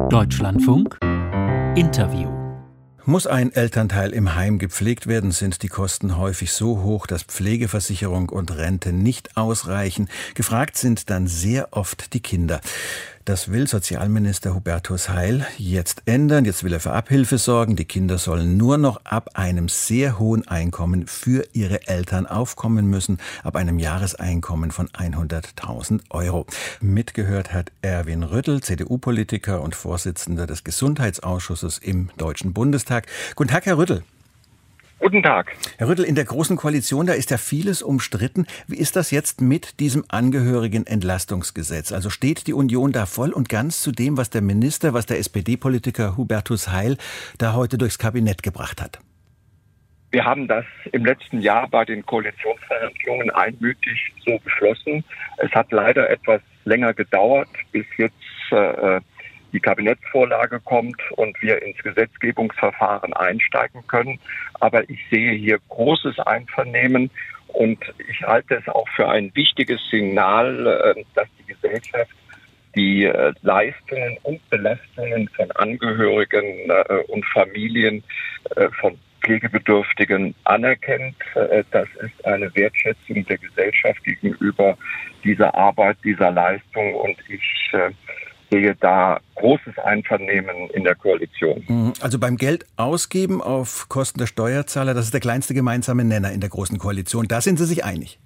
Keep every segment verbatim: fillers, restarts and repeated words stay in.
Deutschlandfunk Interview. Muss ein Elternteil im Heim gepflegt werden, sind die Kosten häufig so hoch, dass Pflegeversicherung und Rente nicht ausreichen. Gefragt sind dann sehr oft die Kinder. Das will Sozialminister Hubertus Heil jetzt ändern. Jetzt will er für Abhilfe sorgen. Die Kinder sollen nur noch ab einem sehr hohen Einkommen für ihre Eltern aufkommen müssen, ab einem Jahreseinkommen von hunderttausend Euro. Mitgehört hat Erwin Rüttel, C D U-Politiker und Vorsitzender des Gesundheitsausschusses im Deutschen Bundestag. Guten Tag, Herr Rüttel. Guten Tag. Herr Rüttel, in der Großen Koalition, da ist ja vieles umstritten. Wie ist das jetzt mit diesem Angehörigenentlastungsgesetz? Also steht die Union da voll und ganz zu dem, was der Minister, was der S P D-Politiker Hubertus Heil da heute durchs Kabinett gebracht hat? Wir haben das im letzten Jahr bei den Koalitionsverhandlungen einmütig so beschlossen. Es hat leider etwas länger gedauert, bis jetzt äh, die Kabinettsvorlage kommt und wir ins Gesetzgebungsverfahren einsteigen können. Aber ich sehe hier großes Einvernehmen und ich halte es auch für ein wichtiges Signal, dass die Gesellschaft die Leistungen und Belastungen von Angehörigen und Familien von Pflegebedürftigen anerkennt. Das ist eine Wertschätzung der Gesellschaft gegenüber dieser Arbeit, dieser Leistung und ich sehe da großes Einvernehmen in der Koalition. Also beim Geld ausgeben auf Kosten der Steuerzahler, das ist der kleinste gemeinsame Nenner in der Großen Koalition. Da sind Sie sich einig?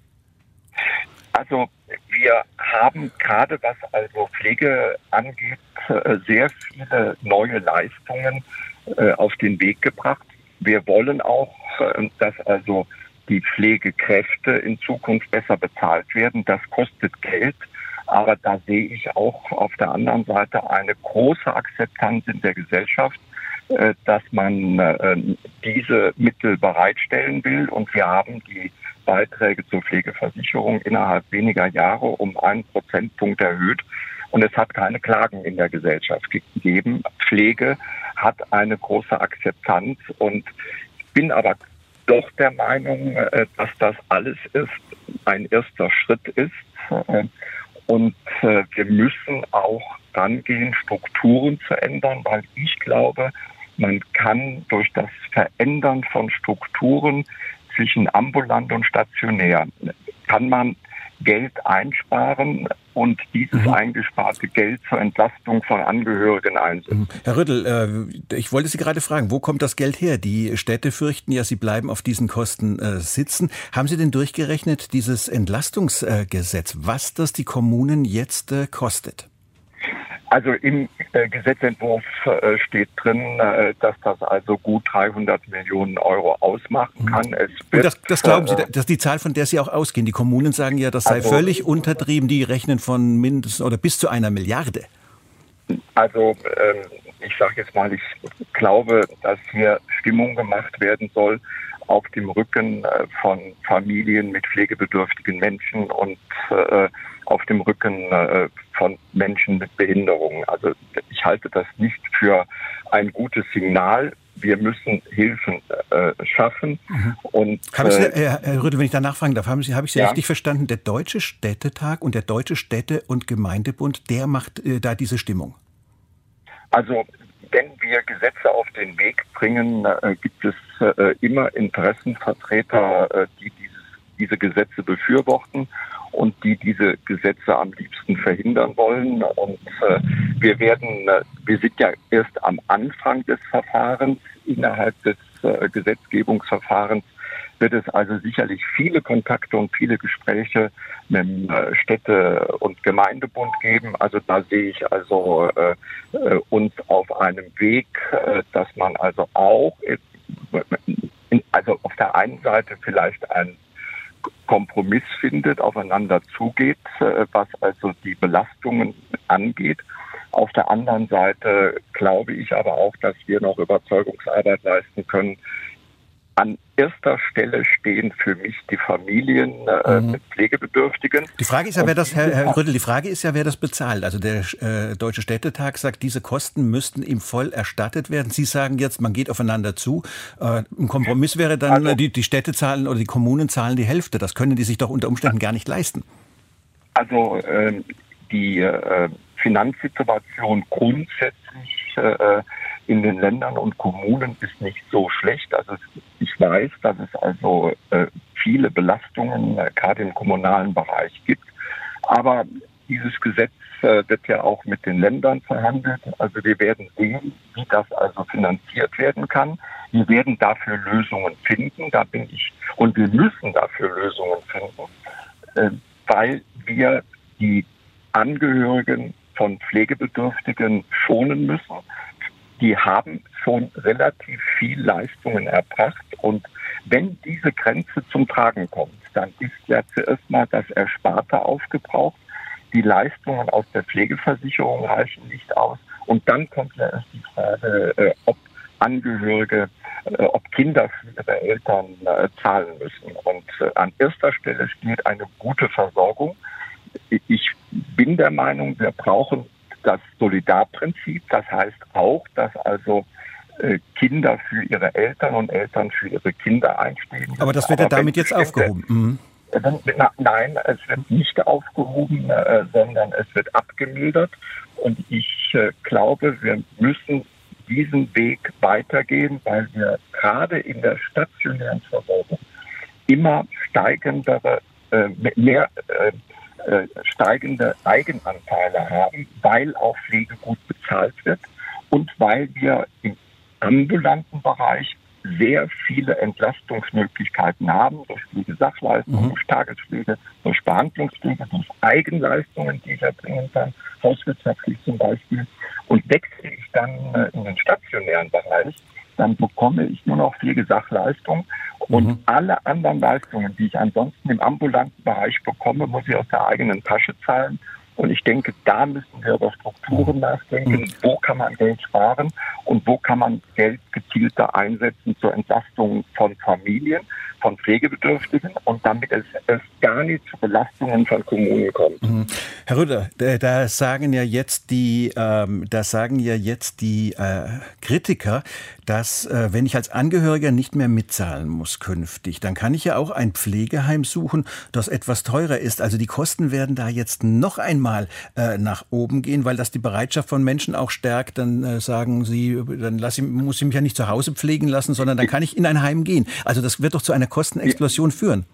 Also wir haben gerade was also Pflege angeht, sehr viele neue Leistungen auf den Weg gebracht. Wir wollen auch, dass also die Pflegekräfte in Zukunft besser bezahlt werden. Das kostet Geld. Aber da sehe ich auch auf der anderen Seite eine große Akzeptanz in der Gesellschaft, dass man diese Mittel bereitstellen will. Und wir haben die Beiträge zur Pflegeversicherung innerhalb weniger Jahre um einen Prozentpunkt erhöht. Und es hat keine Klagen in der Gesellschaft gegeben. Pflege hat eine große Akzeptanz. Und ich bin aber doch der Meinung, dass das alles ist, ein erster Schritt ist. Und äh, wir müssen auch rangehen, Strukturen zu ändern, weil ich glaube, man kann durch das Verändern von Strukturen zwischen ambulant und stationär, kann man Geld einsparen und dieses mhm. eingesparte Geld zur Entlastung von Angehörigen einsetzen. Herr Rüttel, äh, ich wollte Sie gerade fragen, wo kommt das Geld her? Die Städte fürchten ja, sie bleiben auf diesen Kosten äh, sitzen. Haben Sie denn durchgerechnet, dieses Entlastungsgesetz, was das die Kommunen jetzt äh, kostet? Also im äh, Gesetzentwurf äh, steht drin, äh, dass das also gut dreihundert Millionen Euro ausmachen kann. Es wird, Und das, das glauben Sie, das ist die Zahl, von der Sie auch ausgehen. Die Kommunen sagen ja, das sei also völlig untertrieben. Die rechnen von mindestens oder bis zu einer Milliarde. Also ähm, ich sage jetzt mal, ich glaube, dass hier Stimmung gemacht werden soll auf dem Rücken äh, von Familien mit pflegebedürftigen Menschen und äh, auf dem Rücken äh, von Menschen mit Behinderungen. Also ich halte das nicht für ein gutes Signal. Wir müssen Hilfen äh, schaffen. Mhm. Und, äh, Sie, Herr, Herr Rüttel, wenn ich da nachfragen darf, haben Sie, habe ich Sie ja? richtig verstanden? Der Deutsche Städtetag und der Deutsche Städte- und Gemeindebund, der macht äh, da diese Stimmung? Also wenn wir Gesetze auf den Weg bringen, äh, gibt es äh, immer Interessenvertreter, äh, die dieses, diese Gesetze befürworten und die diese Gesetze am liebsten verhindern wollen. Und äh, wir werden, äh, wir sind ja erst am Anfang des Verfahrens. Innerhalb des äh, Gesetzgebungsverfahrens wird es also sicherlich viele Kontakte und viele Gespräche mit dem äh, Städte- und Gemeindebund geben. Also da sehe ich also äh, äh, uns auf einem Weg, äh, dass man also auch, in, also auf der einen Seite vielleicht ein Kompromiss findet, aufeinander zugeht, was also die Belastungen angeht. Auf der anderen Seite glaube ich aber auch, dass wir noch Überzeugungsarbeit leisten können. An erster Stelle stehen für mich die Familien äh, mhm. mit Pflegebedürftigen. Die Frage ist ja, wer das, Herr, Herr Rüttel, die Frage ist ja, wer das bezahlt. Also der äh, Deutsche Städtetag sagt, diese Kosten müssten ihm voll erstattet werden. Sie sagen jetzt, man geht aufeinander zu. Äh, ein Kompromiss wäre dann, also, die, die Städte zahlen oder die Kommunen zahlen die Hälfte. Das können die sich doch unter Umständen gar nicht leisten. Also äh, die äh, Finanzsituation grundsätzlich äh, in den Ländern und Kommunen ist nicht so schlecht. Also ich weiß, dass es also äh, viele Belastungen äh, gerade im kommunalen Bereich gibt. Aber dieses Gesetz äh, wird ja auch mit den Ländern verhandelt. Also wir werden sehen, wie das also finanziert werden kann. Wir werden dafür Lösungen finden. Da bin ich und wir müssen dafür Lösungen finden, äh, weil wir die Angehörigen von Pflegebedürftigen schonen müssen. Die haben schon relativ viel Leistungen erbracht. Und wenn diese Grenze zum Tragen kommt, dann ist ja zuerst mal das Ersparte aufgebraucht. Die Leistungen aus der Pflegeversicherung reichen nicht aus. Und dann kommt ja erst die Frage, äh, ob Angehörige, äh, ob Kinder für ihre Eltern äh, zahlen müssen. Und äh, an erster Stelle steht eine gute Versorgung. Ich bin der Meinung, wir brauchen das Solidarprinzip. Das heißt auch, dass also äh, Kinder für ihre Eltern und Eltern für ihre Kinder einstehen. Aber das wird ja damit jetzt aufgehoben. Mhm. Na, nein, es wird nicht aufgehoben, äh, sondern es wird abgemildert. Und ich äh, glaube, wir müssen diesen Weg weitergehen, weil wir gerade in der stationären Versorgung immer steigendere, äh, mehr äh, äh, steigende Eigenanteile haben, weil auch Pflege gut bezahlt wird und weil wir im ambulanten Bereich sehr viele Entlastungsmöglichkeiten haben, durch Pflegesachleistungen, mhm. durch Tagespflege, durch Behandlungspflege, durch Eigenleistungen, die ich erbringen kann, hauswirtschaftlich zum Beispiel. Und wechsle ich dann äh, in den stationären Bereich, dann bekomme ich nur noch Pflegesachleistung und mhm. alle anderen Leistungen, die ich ansonsten im ambulanten Bereich bekomme, muss ich aus der eigenen Tasche zahlen. Und ich denke, da müssen wir über Strukturen nachdenken. Mhm. Wo kann man Geld sparen und wo kann man Geld gezielter einsetzen zur Entlastung von Familien, von Pflegebedürftigen und damit es, es gar nicht zu Belastungen von Kommunen kommt. Mhm. Herr Rütter, da sagen ja jetzt die, ähm, da sagen ja jetzt die äh, Kritiker, dass äh, wenn ich als Angehöriger nicht mehr mitzahlen muss künftig, dann kann ich ja auch ein Pflegeheim suchen, das etwas teurer ist. Also die Kosten werden da jetzt noch einmal äh, nach oben gehen, weil das die Bereitschaft von Menschen auch stärkt. Dann äh, sagen sie, dann lass ich, muss ich mich ja nicht zu Hause pflegen lassen, sondern dann kann ich in ein Heim gehen. Also das wird doch zu einer Kostenexplosion führen.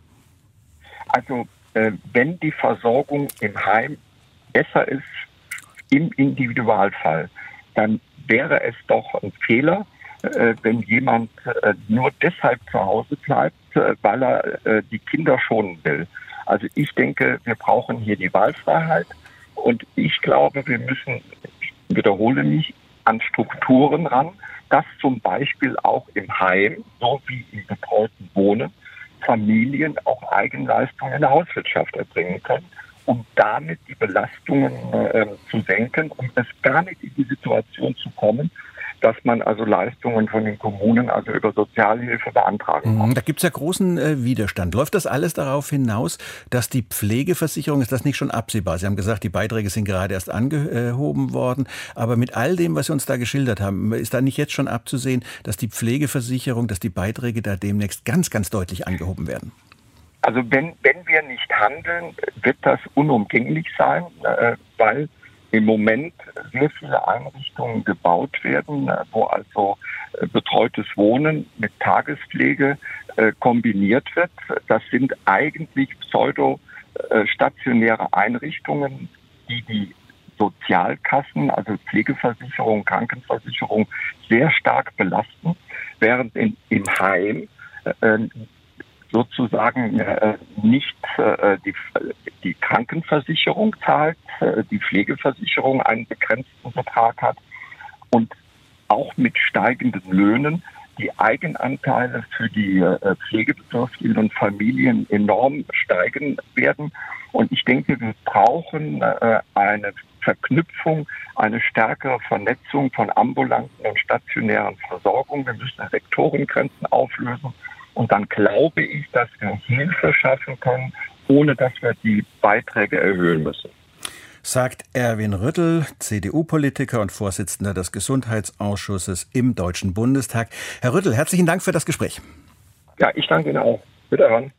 Also äh, wenn die Versorgung im Heim besser ist im Individualfall, dann wäre es doch ein Fehler, äh, wenn jemand äh, nur deshalb zu Hause bleibt, äh, weil er äh, die Kinder schonen will. Also ich denke, wir brauchen hier die Wahlfreiheit und ich glaube, wir müssen, ich wiederhole mich, an Strukturen ran, dass zum Beispiel auch im Heim, so wie im betreuten Wohnen, Familien auch Eigenleistungen in der Hauswirtschaft erbringen können, um damit die Belastungen äh, zu senken, um es gar nicht in die Situation zu kommen, dass man also Leistungen von den Kommunen, also über Sozialhilfe beantragen kann. Da gibt es ja großen äh, Widerstand. Läuft das alles darauf hinaus, dass die Pflegeversicherung, ist das nicht schon absehbar? Sie haben gesagt, die Beiträge sind gerade erst angehoben worden. Aber mit all dem, was Sie uns da geschildert haben, ist da nicht jetzt schon abzusehen, dass die Pflegeversicherung, dass die Beiträge da demnächst ganz, ganz deutlich angehoben werden? Also wenn, wenn wir nicht handeln, wird das unumgänglich sein, äh, weil im Moment sehr viele Einrichtungen gebaut werden, wo also betreutes Wohnen mit Tagespflege äh, kombiniert wird. Das sind eigentlich pseudo-stationäre Einrichtungen, die die Sozialkassen, also Pflegeversicherung, Krankenversicherung, sehr stark belasten, während in, im Heim äh, sozusagen äh, nicht äh, die, die Krankenversicherung zahlt, äh, die Pflegeversicherung einen begrenzten Betrag hat und auch mit steigenden Löhnen die Eigenanteile für die äh, Pflegebedürftigen und Familien enorm steigen werden. Und ich denke, wir brauchen äh, eine Verknüpfung, eine stärkere Vernetzung von ambulanten und stationären Versorgung. Wir müssen Sektorengrenzen auflösen. Und dann glaube ich, dass wir Hilfe schaffen können, ohne dass wir die Beiträge erhöhen müssen. Sagt Erwin Rüttel, C D U-Politiker und Vorsitzender des Gesundheitsausschusses im Deutschen Bundestag. Herr Rüttel, herzlichen Dank für das Gespräch. Ja, ich danke Ihnen auch. Wiederhören.